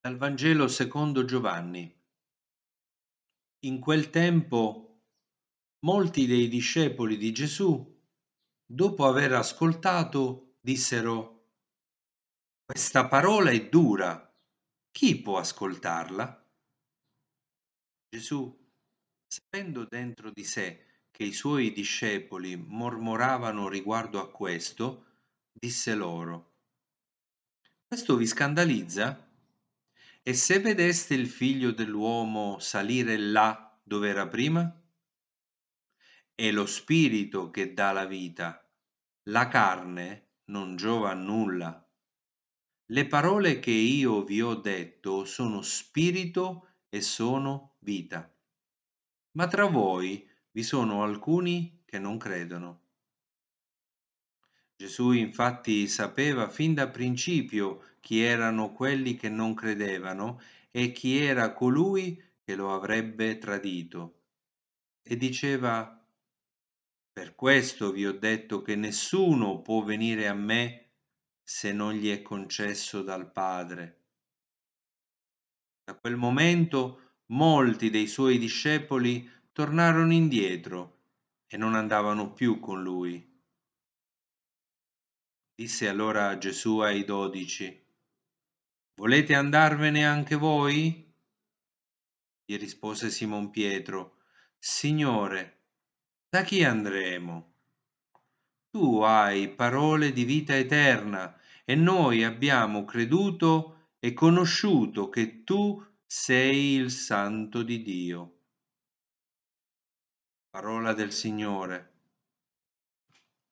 Dal Vangelo secondo Giovanni. In quel tempo molti dei discepoli di Gesù, dopo aver ascoltato, dissero: Questa parola è dura, chi può ascoltarla? Gesù, sapendo dentro di sé che i suoi discepoli mormoravano riguardo a questo, disse loro: Questo vi scandalizza? E se vedeste il Figlio dell'uomo salire là dove era prima? È lo spirito che dà la vita, la carne non giova a nulla. Le parole che io vi ho detto sono spirito e sono vita. Ma tra voi vi sono alcuni che non credono. Gesù infatti sapeva fin da principio chi erano quelli che non credevano e chi era colui che lo avrebbe tradito. E diceva: Per questo vi ho detto che nessuno può venire a me se non gli è concesso dal Padre. Da quel momento molti dei suoi discepoli tornarono indietro e non andavano più con lui. Disse allora Gesù ai 12: Volete andarvene anche voi? Gli rispose Simon Pietro: Signore, da chi andremo? Tu hai parole di vita eterna e noi abbiamo creduto e conosciuto che tu sei il Santo di Dio. Parola del Signore.